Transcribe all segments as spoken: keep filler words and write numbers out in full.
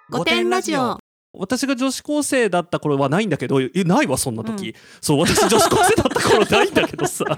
ごてんラジオ。 私が女子高生だった頃はないんだけど、えないわそんな時、うん、そう私女子高生だった頃ないんだけどさ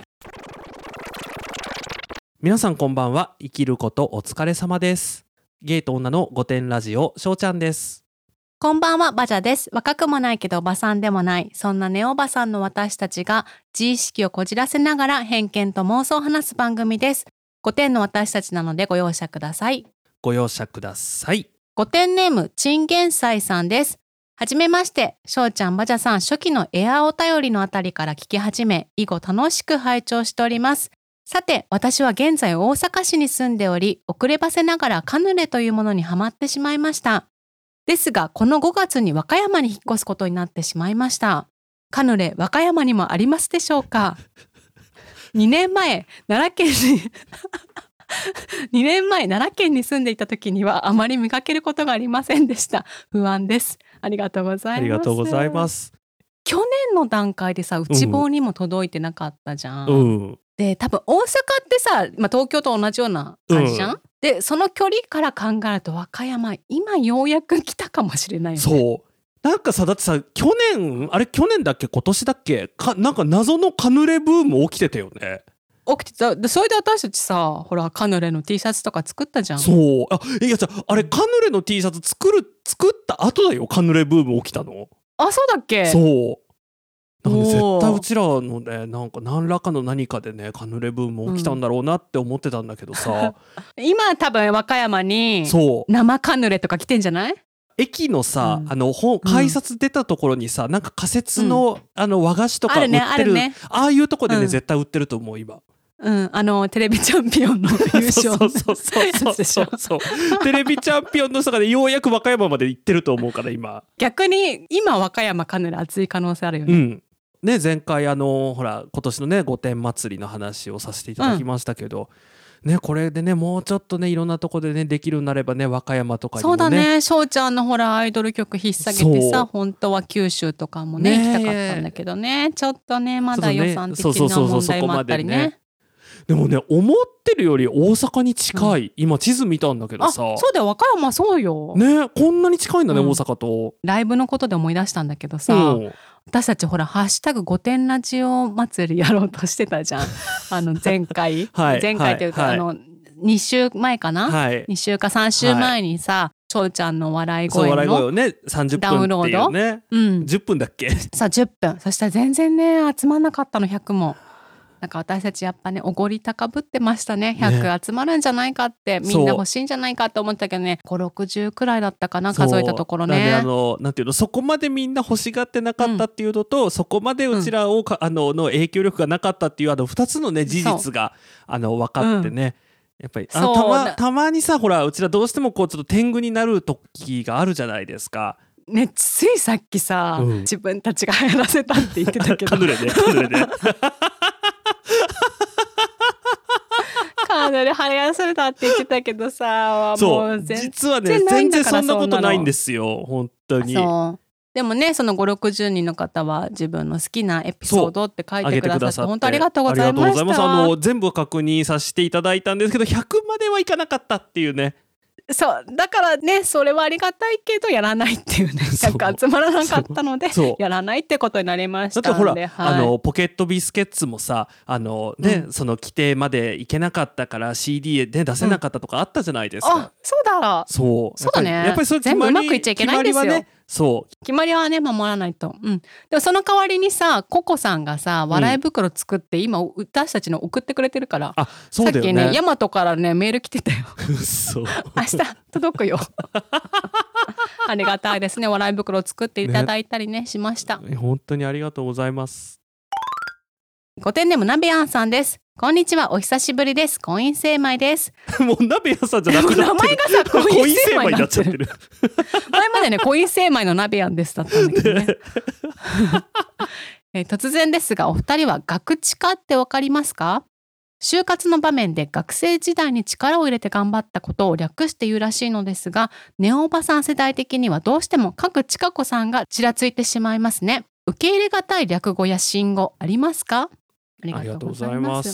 皆さんこんばんは。生きることお疲れ様です。ゲイと女のごてんラジオ、しょうちゃんです。 こんばんは、バジャです。若くもないけどおばさんでもない、そんなネオバさんの私たちが自意識をこじらせながら偏見と妄想を話す番組です。ごてんの私たちなのでご容赦ください。 ご容赦ください。 ごてんネームチンゲンサイさんです。はじめまして。しょうちゃん、バジャさん、初期のエアお便りのあたりから聞き始め、以後楽しく拝聴しております。さて、私は現在大阪市に住んでおり、遅ればせながらカヌレというものにハマってしまいました。ですが、このごがつに和歌山に引っ越すことになってしまいました。カヌレ、和歌山にもありますでしょうか？にねんまえ、奈良県ににねんまえ奈良県に住んでいた時にはあまり見かけることがありませんでした。不安です。ありがとうございます。 ありがとうございます。 去年の段階でさ、内房にも届いてなかったじゃん、 うん、 で多分大阪ってさ、まあ、東京と同じような感じじゃん、うん、でその距離から考えると和歌山今ようやく来たかもしれないよね。 そうなんかさ、だってさ、去年あれ去年だっけ今年だっけか、なんか謎のカヌレブーム起きてたよね。 起きてた。でそれで私たちさ、ほらカヌレの T シャツとか作ったじゃん。 そうあいやじゃあれカヌレの T シャツ作る作った後だよ、カヌレブーム起きたの。 あ、そうだっけ。 そうなんで絶対うちらのね、なんか何らかの何かでねカヌレブーム起きたんだろうなって思ってたんだけどさ、 うん、今多分和歌山に生カヌレとか来てんじゃない？ 駅のさ、うん、あの改札出たところにさ、なんか仮設の、うん、あの和菓子とか売ってる、あるね、あるね、ああいうとこでね、うん、絶対売ってると思う今。 うん、あのテレビチャンピオンの優勝そうそうそうそうそうテレビチャンピオンの人がねようやく和歌山まで行ってると思うから今。 逆に今和歌山カヌレ熱い可能性あるよね。 うんね、前回あのほら今年のね御殿祭りの話をさせていただきましたけど、うんね、これでねもうちょっとねいろんなとこでねできるようになればね、和歌山とかにもね。 そうだね、しょうちゃんのほらアイドル曲引っ提げてさ、本当は九州とかもね行きたかったんだけどね、ちょっとねまだ予算的な問題もあったりね。 でもね思ってるより大阪に近い、うん、今地図見たんだけどさ。 あ、そうだよ、和歌山そうよね、こんなに近いんだね、うん、大阪と。 ライブのことで思い出したんだけどさ、うん、私たちほらハッシュタグごてんラジオ祭りやろうとしてたじゃんあの前回、はい、前回というか、はい、あのに週前かな、はい、に週かさん週前にさ、しょうちゃんの笑い声の笑い声をねさんじゅっぷんっていうね、ダウンロード、うん、じゅっぷんだっけさあじゅっぷん、そしたら全然ね集まんなかったの。ひゃくもなんか私たちやっぱねおごり高ぶってましたね。ひゃく集まるんじゃないかって、ね、みんな欲しいんじゃないかって思ったけどね、ごじゅうろくじゅうくらいだったかな、数えたところね。 なんであのなんていうの、そこまでみんな欲しがってなかったっていうのと、うん、そこまでうちらをか、うん、あのの影響力がなかったっていうあのふたつのね事実があの分かってね、うん、やっぱりあのたま、たまにさほらうちらどうしてもこうちょっと天狗になる時があるじゃないですか。 ね、ついさっきさ、うん、自分たちが流行らせたって言ってたけどカヌレねカヌレねカヌレ流行らせたって言ってたけどさ、 そうもう実はね全然そんなことないんですよ本当に。 そうでもね、そのごじゅうろくじゅうにんの方は自分の好きなエピソードって書いてくださって本当ありがとうございました。ありがとうございます。 あの全部確認させていただいたんですけどひゃくまではいかなかったっていうね。 そうだからね、それはありがたいけどやらないっていうね、ひゃく集まらなかったのでやらないってことになりましたんで。 だってほら、 はい、 あのポケットビスケッツもさあの、ねうん、その規定までいけなかったから シーディー で出せなかったとかあったじゃないですか、うん、 あそうだそうそうだね、 やっぱりそれ全部うまくいっちゃいけないんですよ。 決まりはね、そう決まりはね守らないと、うん、でもその代わりにさココさんがさ笑い袋作って今私たちの送ってくれてるから、 あそうだよね、 さっきねヤマトからねメール来てたよそう明日届くよありがたいですね、笑い袋を作っていただいたり ね, ねしました。 本当にありがとうございます。 ごてんネームナベアンさんです。こんにちは、お久しぶりです。婚姻精米です。 もうナベアンさんじゃなくなってる、 名前がさ婚姻精米になっちゃってる前までね婚姻精米のナベアンですだったんだけどねえ突然ですがお二人はガクチカってわかりますか？就活の場面で学生時代に力を入れて頑張ったことを略して言うらしいのですが、ネオおばさん世代的にはどうしても各ちかこさんがちらついてしまいますね。受け入れがたい略語や新語ありますか？ありがとうございます。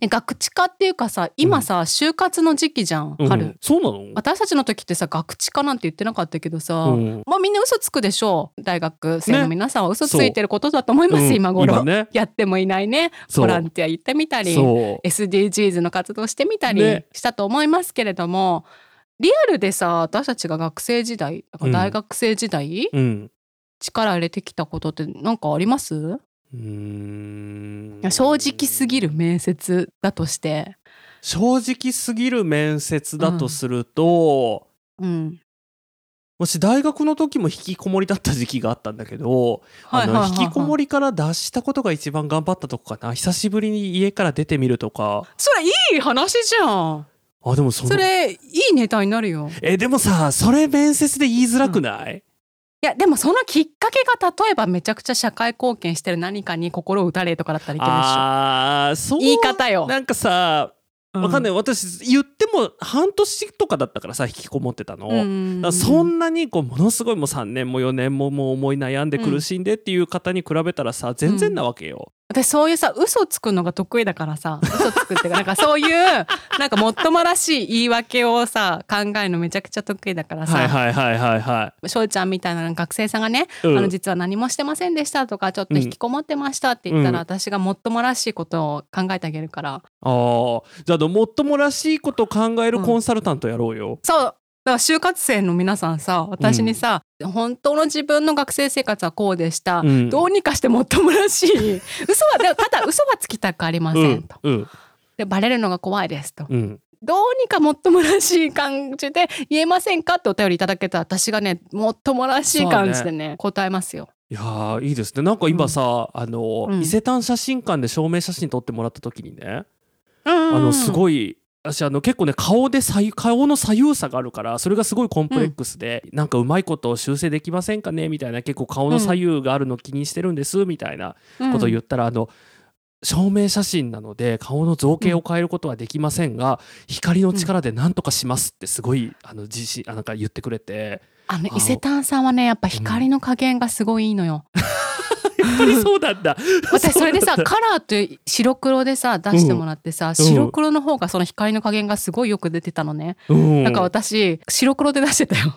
ガクチカっていうかさ、今さ、うん、就活の時期じゃん、春、うん、 そうなの？ 私たちの時ってさ、ガクチカなんて言ってなかったけどさ、うん、まあみんな嘘つくでしょう。大学生の皆さんは嘘ついてることだと思います、ね、今頃、今ね、やってもいないね、ボランティア行ってみたり エスディージーズ の活動してみたりしたと思いますけれども、ね、リアルでさ、私たちが学生時代、大学生時代、うん、力入れてきたことって何かあります？うーん、正直すぎる面接だとして。 正直すぎる面接だとすると、うんうん、もし大学の時も引きこもりだった時期があったんだけど、あの引きこもりから脱したことが一番頑張ったとこかな。久しぶりに家から出てみるとか。 それいい話じゃん。 あ、でも そ, それいいネタになるよ。 えでもさ、それ面接で言いづらくない？うん、 いやでもそのきっかけが例えばめちゃくちゃ社会貢献してる何かに心を打たれとかだったらいけるでしょ。あー、そう、言い方よ。 なんかさ、わかんない、うん、私言っても半年とかだったからさ、引きこもってたの、うん、だからそんなにこうものすごいもうさんねんもよねんももう思い悩んで苦しんでっていう方に比べたらさ、全然なわけよ、 うん、私そういうさ嘘つくのが得意だからさ、嘘つくっていうかなんかそういうなんかもっともらしい言い訳をさ考えるのめちゃくちゃ得意だからさ、 はいはいはいはいはい、 翔ちゃんみたいな学生さんがね、うん、あの実は何もしてませんでしたとかちょっと引きこもってましたって言ったら、うん、私がもっともらしいことを考えてあげるから。 あじゃあもっともらしいことを考えるコンサルタントやろうよ、うん、 そうだから就活生の皆さんさ、私にさ、うん、本当の自分の学生生活はこうでした、うん、どうにかしてもっともらしい嘘はでもただ嘘はつきたくありませんと、うんうん、でバレるのが怖いですと、うん、どうにかもっともらしい感じで言えませんかってお便りいただけたら、私がねもっともらしい感じで ね, ね答えますよ。 いやいいですね。なんか今さ、うん、あの、うん、伊勢丹写真館で証明写真撮ってもらった時にね、うんうん、あのすごい私あの結構ね顔で左右顔の左右差があるから、それがすごいコンプレックスで、うん、なんかうまいことを修正できませんかねみたいな、結構顔の左右があるの気にしてるんですみたいなことを言ったら、うん、あの証明写真なので顔の造形を変えることはできませんが、うん、光の力で何とかしますってすごいあの自信あなんか言ってくれて、 あの伊勢丹さんはねやっぱ光の加減がすごいいいのよ、うんやっぱりそうなんだ私それでさカラーと白黒でさ出してもらってさ、うん、白黒の方がその光の加減がすごいよく出てたのね、うん、なんか私白黒で出してたよ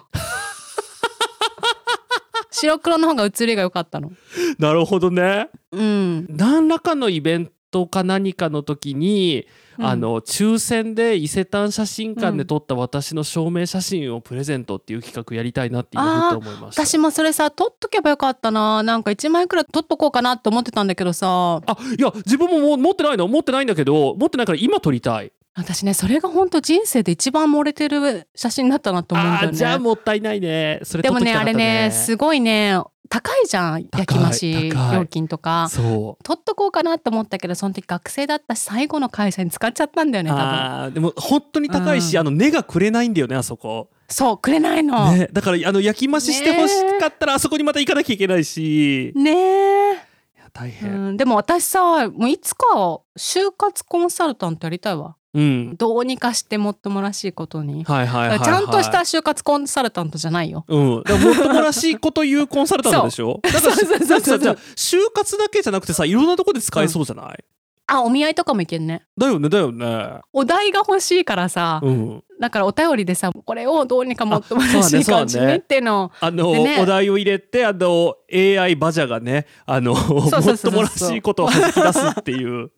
白黒の方が写りが良かったの。 なるほどね、 うん、 何らかのイベントか何かの時に、うん、あの抽選で伊勢丹写真館で撮った私の証明写真をプレゼントっていう企画やりたいなって今ふと思いました。 私もそれさ撮っとけばよかったな。なんかいちまん円くらい撮っとこうかなって思ってたんだけどさ。 あいや自分ももう持ってないの持ってないんだけど、持ってないから今撮りたい。 私ねそれが本当人生で一番漏れてる写真だったなと思うんだよね。 あじゃあもったいないね。それ撮っときたかったね。 でもねあれねすごいね高いじゃん、焼き増し料金とか。そう取っとこうかなと思ったけど、その時学生だったし最後の会社に使っちゃったんだよね多分。 あでも本当に高いし、うん、あの値がくれないんだよねあそこ。 そうくれないの、 ね、だからあの焼き増ししてほしかったらあそこにまた行かなきゃいけないしねえ、いや大変、 うん、でも私さもういつか就活コンサルタントやりたいわ。うん、どうにかしてもっともらしいことに、はいはいはいはい、ちゃんとした就活コンサルタントじゃないよ、 うん、だからもっともらしいこと言うコンサルタントでしょだからじゃあ就活だけじゃなくてさいろんなとこで使えそうじゃない、うん、 あお見合いとかもいけんね。 だよねだよね。 お題が欲しいからさ、うん、だからお便りでさこれをどうにかもっともらしい感じにっていうのを、 あの、ね、お題を入れてあの エーアイ バジャがねあのもっともらしいことを弾き出すっていう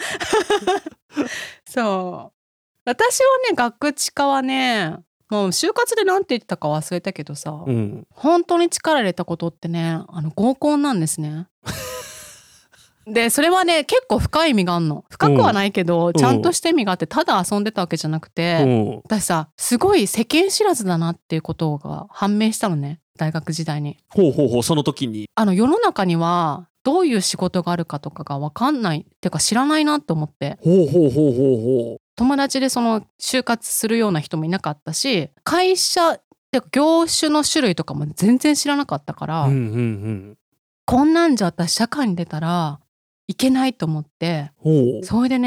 そう私はねガクチカはねもう就活でなんて言ってたか忘れたけどさ、うん、本当に力入れたことってねあの合コンなんですねでそれはね結構深い意味があんの。深くはないけど、うん、ちゃんとした意味があって、ただ遊んでたわけじゃなくて、うん、私さすごい世間知らずだなっていうことが判明したのね大学時代に。 ほうほうほうその時にあの世の中にはどういう仕事があるかとかが分かんないっていうか知らないなって思って。 ほうほうほうほうほう友達でその就活するような人もいなかったし、会社って業種の種類とかも全然知らなかったから、うんうんうん、こんなんじゃ私社会に出たらいけないと思って、それでね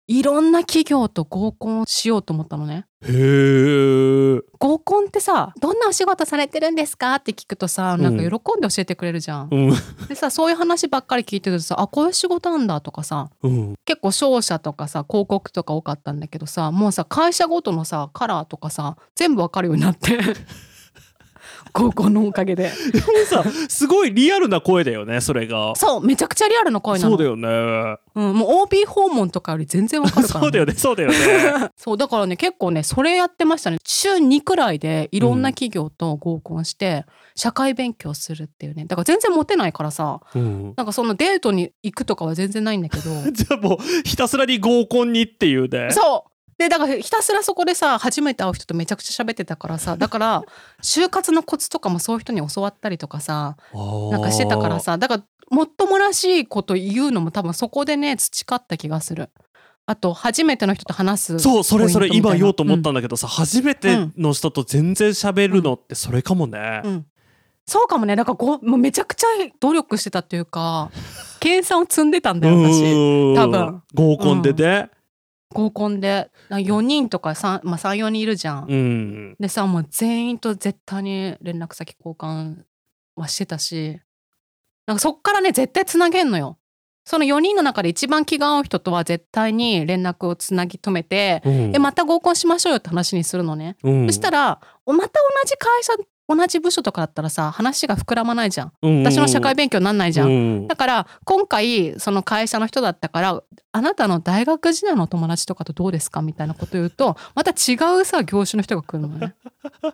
いろんな企業と合コンしようと思ったのね。 へー。 合コンってさ、どんなお仕事されてるんですかって聞くとさ、なんか喜んで教えてくれるじゃん、 うん、 でさ、そういう話ばっかり聞いてるとさ、あ、こういう仕事なんだとかさ、 うん、 結構商社とかさ広告とか多かったんだけどさ、もうさ会社ごとのさカラーとかさ全部わかるようになって合コンのおかげで。 でもさすごいリアルな声だよねそれが。 そうめちゃくちゃリアルな声なの。 そうだよね、 うん、もう オービー 訪問とかより全然わかるから、ね、 そうだよねそうだよねそうだからね結構ねそれやってましたね。週にくらいでいろんな企業と合コンして、うん、社会勉強するっていうね。だから全然モテないからさ、うん、なんかそのデートに行くとかは全然ないんだけどじゃあもうひたすらに合コンにっていうね。 そうでだからひたすらそこでさ初めて会う人とめちゃくちゃ喋ってたからさ、だから就活のコツとかもそういう人に教わったりとかさなんかしてたからさ、だからもっともらしいこと言うのも多分そこでね培った気がする。あと初めての人と話す。 そうそれそれ今言おうと思ったんだけどさ、うん、初めての人と全然喋るのってそれかもね、 うんうん、そうかもね。だからごもうめちゃくちゃ努力してたっていうか計算を積んでたんだよ私多分合コンでね、 うん、合コンでよにんとか さん,、まあ、さんよにんいるじゃん、うん、でさもう全員と絶対に連絡先交換はしてたし、なんかそっからね絶対つなげんのよ。そのよにんの中で一番気が合う人とは絶対に連絡をつなぎ止めて、うん、えまた合コンしましょうよって話にするのね、うん、そしたらまた同じ会社同じ部署とかだったらさ話が膨らまないじゃん、うん、私の社会勉強になんないじゃん、うん、だから今回その会社の人だったからあなたの大学時代の友達とかとどうですかみたいなこと言うとまた違うさ業種の人が来るのね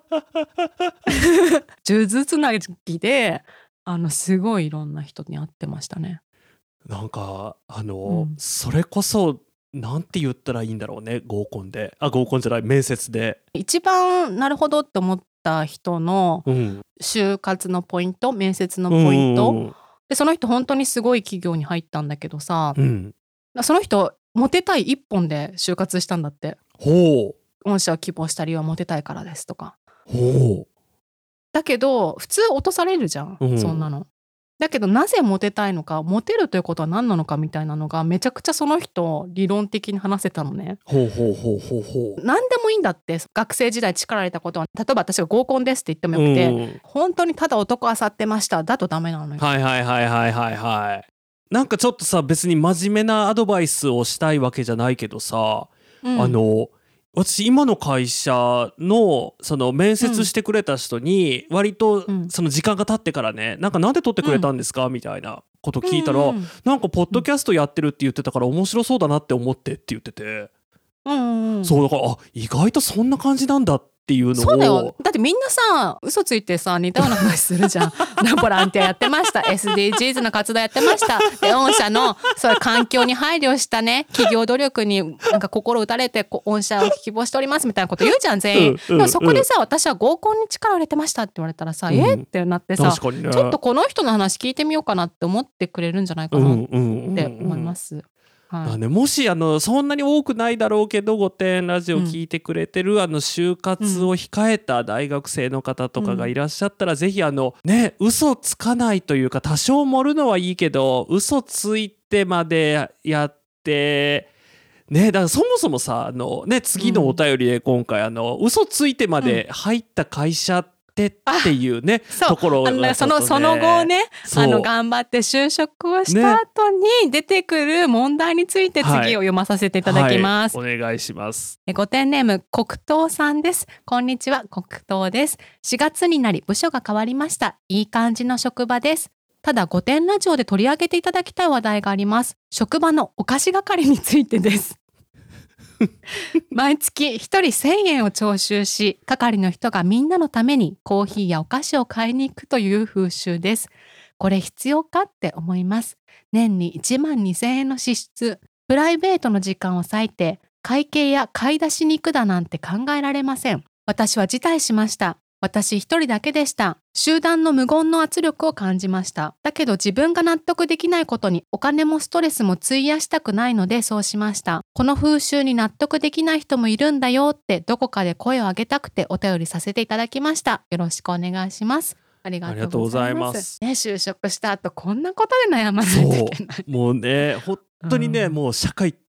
数珠つなぎであのすごいいろんな人に会ってましたね。 なんかあの、うん、それこそなんて言ったらいいんだろうね。合コンであ合コンじゃない面接で一番なるほどって思った人の就活のポイント、面接のポイント、うん、でその人本当にすごい企業に入ったんだけどさ、うん、その人モテたい一本で就活したんだって。 ほう御社を希望した理由はモテたいからですとか。 ほうだけど普通落とされるじゃん、うん、そんなの。だけどなぜモテたいのか、モテるということは何なのかみたいなのがめちゃくちゃその人理論的に話せたのね。 ほうほうほうほうほう。 何でもいいんだって。学生時代力入れたことは、例えば私が合コンですって言ってもよくて、うん、本当にただ男漁ってましただとダメなのよ。 はいはいはいはいはいはい。なんかちょっとさ別に真面目なアドバイスをしたいわけじゃないけどさ、うん、あの私今の会社のその面接してくれた人に割とその時間が経ってからね、なんかなんで取ってくれたんですかみたいなこと聞いたら、なんかポッドキャストやってるって言ってたから面白そうだなって思ってって言ってて、そうだからあ意外とそんな感じなんだっていうのを。 そうだよ。だってみんなさ嘘ついてさ似たような話するじゃんボランティアやってました エスディージーズ の活動やってましたで御社のそういう環境に配慮したね企業努力になんか心打たれて御社を希望しておりますみたいなこと言うじゃん全員、うんうんうん、でもそこでさ私は合コンに力を入れてましたって言われたらさ、うん、えってなってさ、ね、ちょっとこの人の話聞いてみようかなって思ってくれるんじゃないかなって思います、うんうんうんはいね、もしあのそんなに多くないだろうけど御殿ラジオ聞いてくれてる、うん、あの就活を控えた大学生の方とかがいらっしゃったら、うん、ぜひあのね嘘つかないというか多少盛るのはいいけど嘘ついてまでやってね、だからそもそもさあの、ね、次のお便りで今回あの、うん、嘘ついてまで入った会社ってっていうね、うん、ところが、ね、 そのその後ねあの頑張って就職をした後に出てくる問題について次を読まさせていただきます、 はいはい、お願いします。 ごてんネーム黒糖さんです。こんにちは黒糖です。しがつになり部署が変わりました。いい感じの職場です。ただごてんラジオで取り上げていただきたい話題があります。職場のお菓子係についてです毎月ひとりせんえんを徴収し、係の人がみんなのためにコーヒーやお菓子を買いに行くという風習です。これ必要かって思います。年にいちまんにせんえんの支出、プライベートの時間を割いて会計や買い出しに行くだなんて考えられません。私は辞退しました。私一人だけでした。集団の無言の圧力を感じました。だけど自分が納得できないことにお金もストレスも費やしたくないのでそうしました。この風習に納得できない人もいるんだよってどこかで声を上げたくてお便りさせていただきました。よろしくお願いします。ありがとうございます。ね、就職した後こんなことで悩まないといけない。 もうね本当にね、うん、もう社会って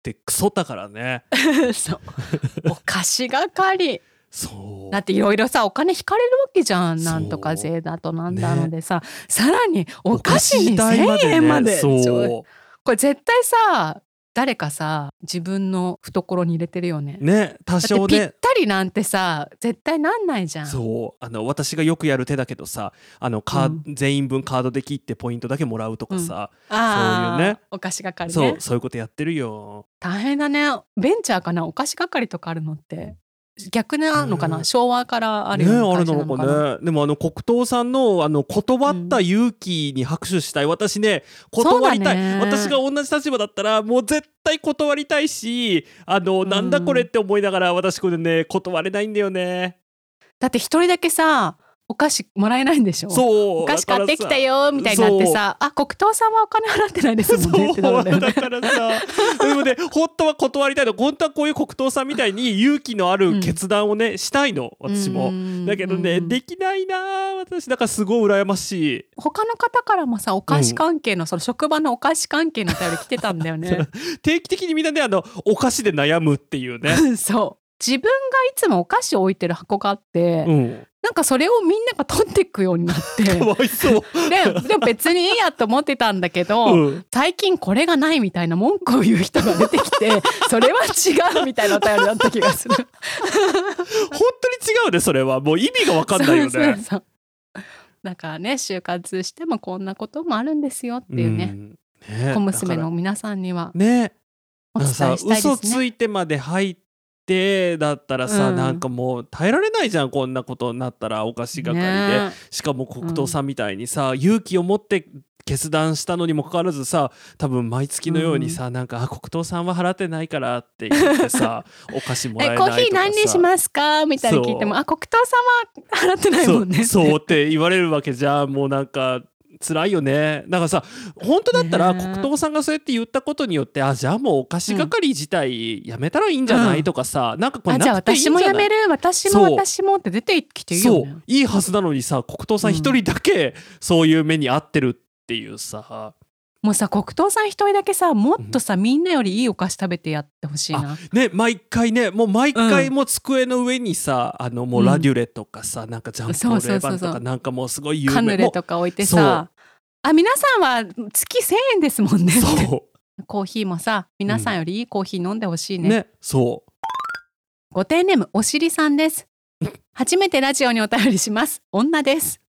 ってクソだからねそうお菓子係そうだっていろいろさお金引かれるわけじゃん。なんとか税だとなんだのでさ、ね、さらにお菓子にせんえんまで、 そうこれ絶対さ誰かさ自分の懐に入れてるよね。 ね多少ね。 だってぴったりなんてさ絶対なんないじゃん。 そうあの私がよくやる手だけどさあのカー、うん、全員分カードで切ってポイントだけもらうとかさ、うん、あそういうねお菓子係ね。 そうそういうことやってるよ。 大変だね。ベンチャーかなお菓子係とかあるのって逆なのかな、ね、昭和からあるような会社なのかな、ね、あるのかね。 でもあの黒糖さんのあの断った勇気に拍手したい、うん、私ね断りたい、ね、私が同じ立場だったらもう絶対断りたいしあの、うん、なんだこれって思いながら私これね断れないんだよね。 だって一人だけさお菓子もらえないんでしょ。 そうお菓子買ってきたよみたいになってさあ黒糖さんはお金払ってないですもんねってなるんだよね。 だからさでもね本当は断りたいの。本当はこういう黒糖さんみたいに勇気のある決断をね、うん、したいの私も。だけどねできないな私。だからすごい羨ましい。 他の方からもさお菓子関係の、うん、その職場のお菓子関係のお便り来てたんだよね定期的にみんなねあのお菓子で悩むっていうねそう自分がいつもお菓子を置いてる箱があって、うん、なんかそれをみんなが取っていくようになってかわいそうで, でも別にいいやと思ってたんだけど、うん、最近これがないみたいな文句を言う人が出てきてそれは違うみたいなお便りだった気がする本当に違うねそれはもう意味が分かんないよね。そうそうそうだからね就活してもこんなこともあるんですよっていうね、うんね小娘の皆さんにはねお伝えしたいですね。 嘘ついてまで入ってだったらさ、うん、なんかもう耐えられないじゃんこんなことになったらお菓子係で、ね、しかも黒糖さんみたいにさ、うん、勇気を持って決断したのにもかかわらずさ多分毎月のようにさ、うん、なんか黒糖さんは払ってないからって言ってさお菓子もらえないとかさえコーヒー何にしますかみたいに聞いてもあ黒糖さんは払ってないもんねそうそうって言われるわけじゃん。もうなんか辛いよね。だからさ本当だったら黒糖さんがそうやって言ったことによってあじゃあもうお菓子係自体やめたらいいんじゃない、うん、とかさなんかこれなくていいんじゃない。 あじゃあ私もやめる私も私もって出てきていいよね。 そういいはずなのにさ黒糖さん一人だけそういう目に遭ってるっていうさ、 もうさ黒糖さん一人だけさもっとさ、うん、みんなよりいいお菓子食べてやってほしいな。 ね毎回ねもう毎回もう机の上にさ、うん、あのもうラデュレとかさ、うん、なんかジャンポレバンとかなんかもうすごい有名カヌレとか置いてさあ皆さんは月せんえんですもんねそうコーヒーもさ皆さんよりいいコーヒー飲んでほしいね、うん、 ねそうごてんネームおしりさんです。初めてラジオにお便りします。女です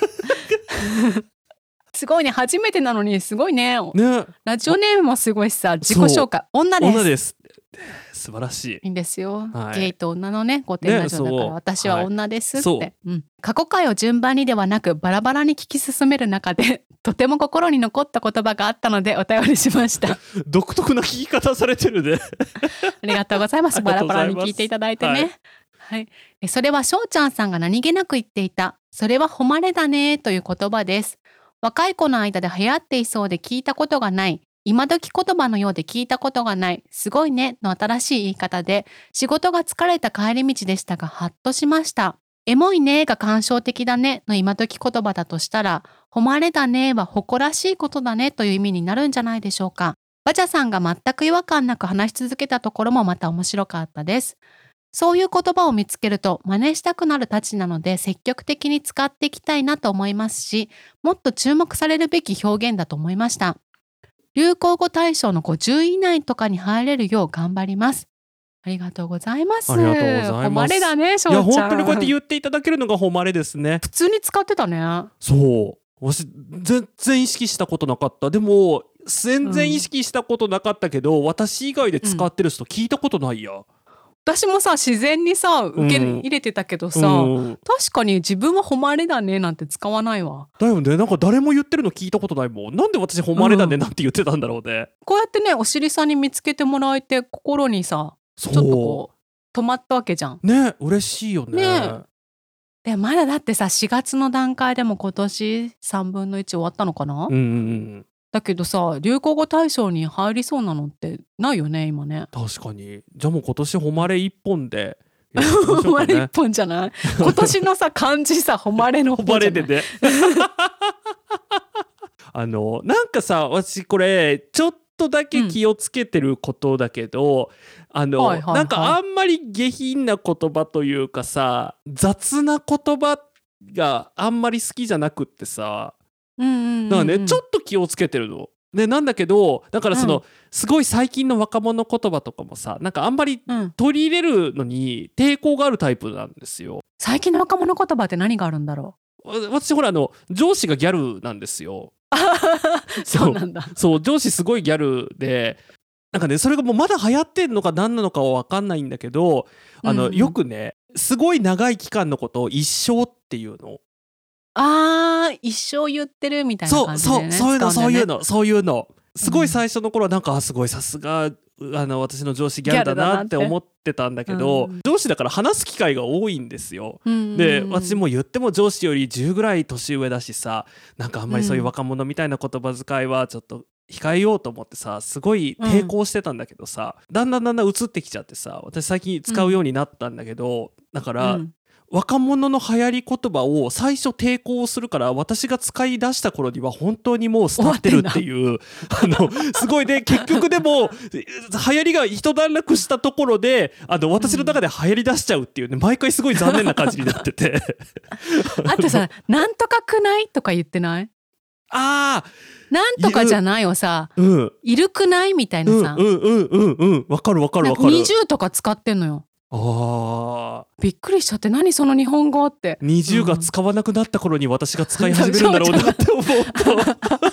すごいね初めてなのにすごい ね, ねラジオネームもすごいしさ自己紹介女です。 女です素晴らしい。 いいんですよ、はい、ゲイと女のねごてんラジオだから、ね、私は女ですって、はいうん、過去回を順番にではなくバラバラに聞き進める中でとても心に残った言葉があったのでお便りしました独特な聞き方されてるねありがとうございます。バラバラに聞いていただいてね、はいはい、それはしょうちゃんさんが何気なく言っていたそれは誉れだねという言葉です。若い子の間で流行っていそうで聞いたことがない今時言葉のようで聞いたことがないすごいねの新しい言い方で仕事が疲れた帰り道でしたがハッとしました。エモいねが感傷的だねの今時言葉だとしたら誉れだねは誇らしいことだねという意味になるんじゃないでしょうか。バジャさんが全く違和感なく話し続けたところもまた面白かったです。そういう言葉を見つけると真似したくなるたちなので積極的に使っていきたいなと思いますしもっと注目されるべき表現だと思いました。流行語大賞のごじゅうい以内とかに入れるよう頑張ります。ありがとうございます。 ありがとうございます。 誉れだね、しょうちゃん。 いや本当にこうやって言っていただけるのが誉れですね。 普通に使ってたね。 そう私全然意識したことなかった。でも全然意識したことなかったけど、うん、私以外で使ってる人聞いたことないや、うん、 私もさ自然にさ受け入れてたけどさ、うん、確かに自分は誉れだねなんて使わないわ。 だよね。なんか誰も言ってるの聞いたことないもん。なんで私誉れだねなんて言ってたんだろうね、うん、 こうやってねおしりさんに見つけてもらえて心にさちょっとこう止まったわけじゃんね。嬉しいよね。 ねでまだだってさしがつの段階でも今年さんぶんのいち終わったのかな、うんうん、だけどさ流行語大賞に入りそうなのってないよね今ね。 確かに。じゃあもう今年誉れ一本でやってみましょうかね誉れ一本じゃない今年のさ漢字さ誉れの方じゃない誉れでねあのなんかさ私これちょっとだけ気をつけてることだけど、うん、あの、はいはいはい、なんかあんまり下品な言葉というかさ、雑な言葉があんまり好きじゃなくってさ、 うんうんうんうん、 だからねちょっと気をつけてるの。でなんだけどだからその、うん、すごい最近の若者言葉とかもさなんかあんまり取り入れるのに抵抗があるタイプなんですよ。 最近の若者言葉って何があるんだろう。私ほらあの上司がギャルなんですよ。 そうなんだ。 そう上司すごいギャルでなんかねそれがもうまだ流行ってんのか何なのかは分かんないんだけどあの、うんうん、よくねすごい長い期間のことを一生っていうの。 あー一生言ってるみたいな感じでね。 そうそうそういうのそういうのそういうのすごい最初の頃はなんかすごいさすがあの私の上司ギャルだなって思ってたんだけど、うん、上司だから話す機会が多いんですよ、うん、で私も言っても上司よりじゅうぐらい年上だしさなんかあんまりそういう若者みたいな言葉遣いはちょっと控えようと思ってさすごい抵抗してたんだけどさ、うん、だんだんだんだん移ってきちゃってさ私最近使うようになったんだけど、うん、だから、うん若者の流行り言葉を最初抵抗するから私が使い出した頃には本当にもう廃ってるっていうあのすごいね結局でも流行りが一段落したところであの私の中で流行り出しちゃうっていうね毎回すごい残念な感じになっててあとさなんとかくないとか言ってない？ あーなんとかじゃないをさ、うん、いるくないみたいなさうんうんうんうんわかるわかるわかるにじゅうとか使ってんのよ。 あびっくりしちゃって何その日本語ってにじゅうが使わなくなった頃に私が使い始めるんだろうなって思うと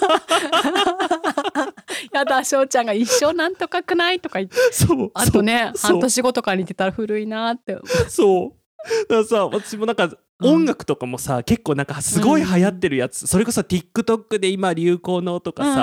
やだ翔ちゃんが一生なんとかくないとか言ってそうあとね半年後とかに言ってたら古いなってそうだからさ私もなんか音楽とかもさ、うん、結構なんかすごい流行ってるやつ、うん、それこそ TikTok で今流行のとかさ、うん、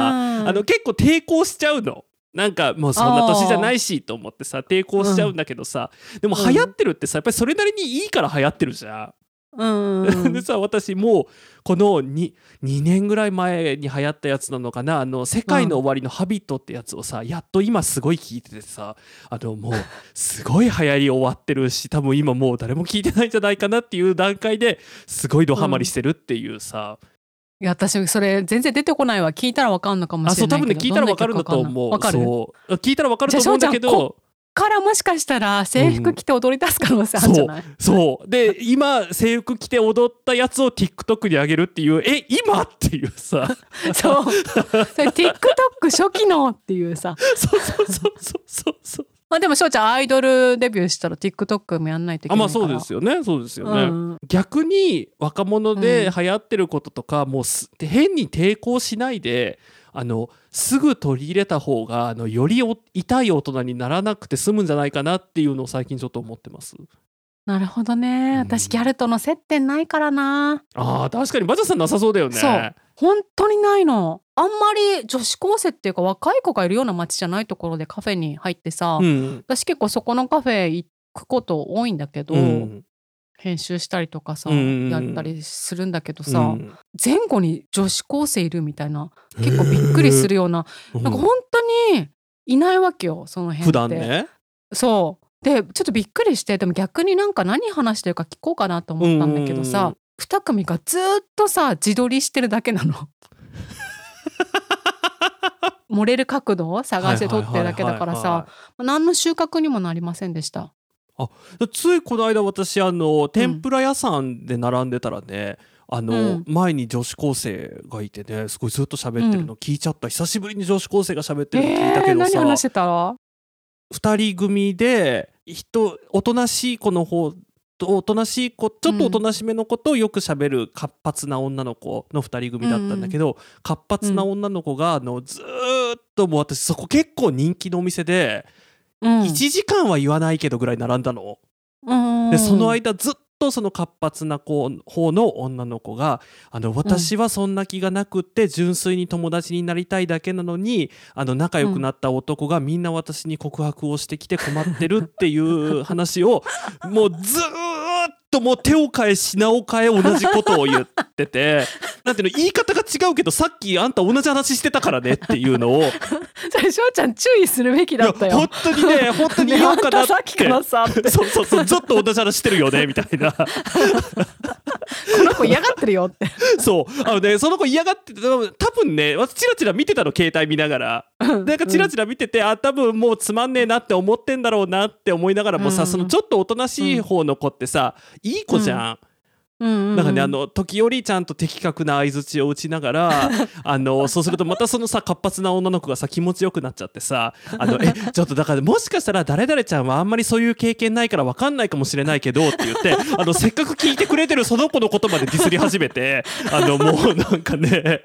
あの結構抵抗しちゃうのなんかもうそんな年じゃないしと思ってさ抵抗しちゃうんだけどさ、うん、でも流行ってるってさやっぱりそれなりにいいから流行ってるじゃん。うん、でさ私もうこの 2, 2年ぐらい前に流行ったやつなのかなあの世界の終わりのハビットってやつをさ、うん、やっと今すごい聞いててさあのもうすごい流行り終わってるし多分今もう誰も聞いてないんじゃないかなっていう段階ですごいドハマりしてるっていうさ、うんいや私それ全然出てこないわ聞いたら分かんのかもしれないけどあそう多分ね聞いたら分かるんだと思う分かるそう聞いたら分かると思うんだけどこっからもしかしたら制服着て踊り出す可能性あるんじゃない、うん、 そうそうで今制服着て踊ったやつを TikTok に上げるっていうえ今っていうさそうそれ TikTok 初期のっていうさそうそうそうそうそうそうまあでも翔ちゃんアイドルデビューしたら TikTok もやんないといけないからあまあそうですよねそうですよね、うん、逆に若者で流行ってることとか、うん、もう変に抵抗しないであのすぐ取り入れた方があのより痛い大人にならなくて済むんじゃないかなっていうのを最近ちょっと思ってます。 なるほどね、うん、私ギャルとの接点ないからなあ確かにバジャさんなさそうだよね。 そう本当にないのあんまり女子高生っていうか若い子がいるような街じゃないところでカフェに入ってさ、うん、私結構そこのカフェ行くこと多いんだけど、うん、編集したりとかさ、うん、やったりするんだけどさ、うん、前後に女子高生いるみたいな結構びっくりするようななんか本当にいないわけよその辺って普段ねそうでちょっとびっくりしてでも逆になんか何話してるか聞こうかなと思ったんだけどさ、に組がずっとさ自撮りしてるだけなの盛れる角度を探して撮ってるだけだからさ何の収穫にもなりませんでした。 あついこの間私あの天ぷら屋さんで並んでたらね、うん、あの、うん、前に女子高生がいてねすごいずっと喋ってるの聞いちゃった、うん、久しぶりに女子高生が喋ってるの聞いたけどさ、 えー、何話してた？ ふたり組で人おとなしい子の方とおとなしい子ちょっとおとなしめの子とよく喋る活発な女の子のふたり組だったんだけど、うん、活発な女の子があのずーっともう私そこ結構人気のお店で、うん、いちじかんは言わないけどぐらい並んだの、うん、でその間ずっとその活発な子方の女の子があの私はそんな気がなくって純粋に友達になりたいだけなのにあの仲良くなった男がみんな私に告白をしてきて困ってるっていう話をもうずーっともう手を変え品を変え同じことを言っててなんていうの言い方が違うけどさっきあんた同じ話してたからねっていうのをそれ翔ちゃん注意するべきだったよ。 本当にね本当に言おうかなって、 ね、あんたさっきからさってそうそうそうずっと同じ話してるよねみたいなこの子嫌がってるよってそうあのねその子嫌がってて多分ね私チラチラ見てたの携帯見ながらなんかチラチラ見てて、うん、あ多分もうつまんねえなって思ってんだろうなって思いながらもさ、うん、そのちょっとおとなしい方の子ってさ、うん、いい子じゃん、うんなんかねあの時折ちゃんと的確な相槌を打ちながらあのそうするとまたそのさ活発な女の子がさ気持ちよくなっちゃってさあのえちょっとだからもしかしたら誰々ちゃんはあんまりそういう経験ないから分かんないかもしれないけどって言ってあのせっかく聞いてくれてるその子のことまでディスり始めてあのもうなんかね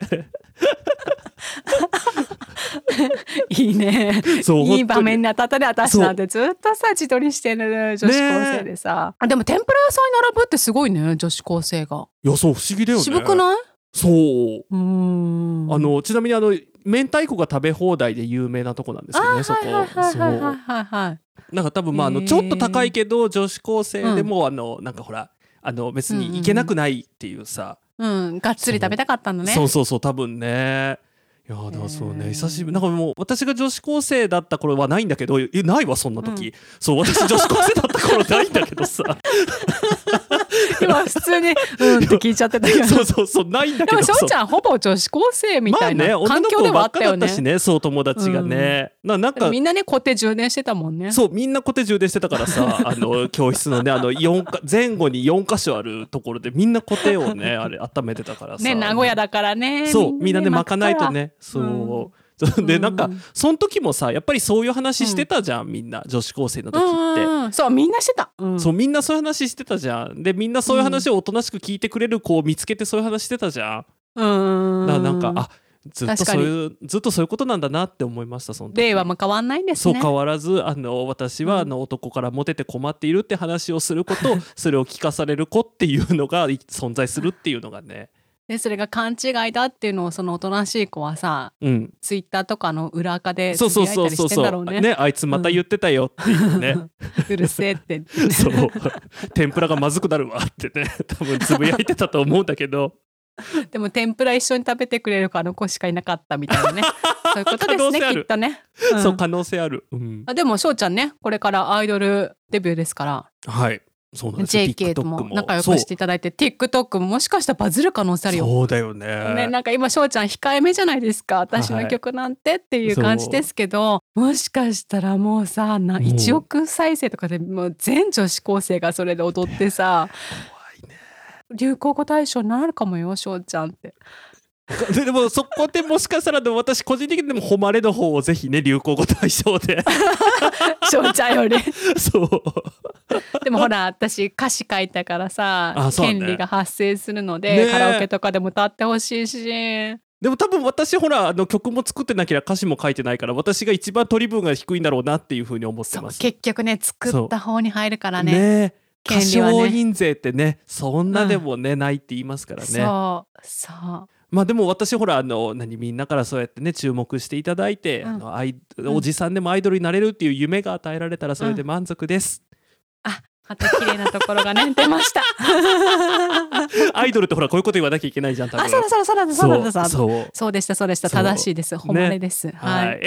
いいねいい場面に当たったね私なんてずっとさ自撮りしてる女子高生でさ、ね、でも天ぷら屋さんに並ぶってすごいね女子高生が。 いやそう不思議だよね。 渋くない？ そううーんあのちなみにあの明太子が食べ放題で有名なとこなんですけどねそこ。なんか多分まああのちょっと高いけど女子高生でも、うん、あのなんかほらあの別に行けなくないっていうさ、 うんうんうん、がっつり食べたかったのね。 そうそうそう多分ね。いやだからそうね久しぶりなんかもう私が女子高生だった頃はないんだけどえないわそんな時、うん、そう私女子高生だった頃ないんだけどさ今普通にうんって聞いちゃってたけどそうそうそうないんだけどでも翔ちゃんほぼ女子高生みたいな環境ではあったよね。まあね女の子ばっかだったしねそう友達がね、うん、な, なんかみんなねコテ充電してたもんね。 そうみんなコテ充電してたからさあの教室のねあのよんか前後によんかしょあるところでみんなコテをねあれ温めてたからさね名古屋だからねそうみんなね巻かないとねそう、うん、でなんかその時もさやっぱりそういう話してたじゃん、うん、みんな女子高生の時って、 うんうん、そうみんなしてた、 うん、そうみんなそういう話してたじゃん。でみんなそういう話をおとなしく聞いてくれる子を見つけてそういう話してたじゃん。うんだからなんかあずっとそういうずっとそういうことなんだなって思いました。その時令和も変わんないんですね。 そう変わらずあの私はあの男からモテて困っているって話をすることそれを聞かされる子っていうのが存在するっていうのがねでそれが勘違いだっていうのをそのおとなしい子はさ、うん、ツイッターとかの裏垢でつぶやいたりしてんだろうね。 ねあいつまた言ってたよっていうね、うん、 うるせえって、ね、 そう天ぷらがまずくなるわってね多分つぶやいてたと思うんだけどでも天ぷら一緒に食べてくれる子あの子しかいなかったみたいなねそういうことですねきっとね、 うん、そう可能性ある、うん、 あでも翔ちゃんねこれからアイドルデビューですからはいそうなんですジェーケー とも仲良くしていただいて TikTok ももしかしたらバズる可能性あるよ。 そうだよ ね, ねなんか今翔ちゃん控えめじゃないですか私の曲なんてっていう感じですけど、はい、もしかしたらもうさないちおく再生とかでもう全女子高生がそれで踊ってさ怖い、ね、流行語大賞になるかもよ翔ちゃんってでもそこでもしかしたらでも私個人的にでも誉れの方をぜひね流行語大賞で翔ちゃんよりそうでもほら私歌詞書いたからさ、ね、権利が発生するので、ね、カラオケとかでも歌ってほしいしでも多分私ほらあの曲も作ってなきゃ歌詞も書いてないから私が一番取り分が低いんだろうなっていう風に思ってます。 結局ね作った方に入るからねね歌唱印税ってねそんなでもね、うん、ないって言いますからね。 そうそうまあでも私ほらあの何みんなからそうやってね注目していただいて、うん、あのアイおじさんでもアイドルになれるっていう夢が与えられたらそれで満足です、 うん、あまた綺麗なところがね出ましたアイドルってほらこういうこと言わなきゃいけないじゃん多分。 あそうだそうだそうだそうだそうそうそうでしたそうでした正しいです誉れです、ね、はい、はい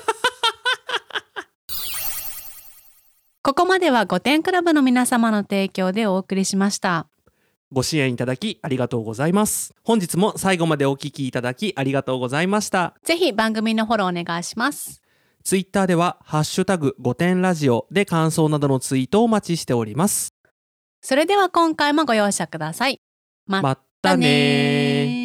ここまではごてんクラブの皆様の提供でお送りしました。 ご支援いただきありがとうございます。本日も最後までお聞きいただきありがとうございました。 ぜひ番組のフォローお願いします。 ツイッターではハッシュタグごてんラジオで感想などのツイートをお待ちしております。 それでは今回もご容赦ください。またねー。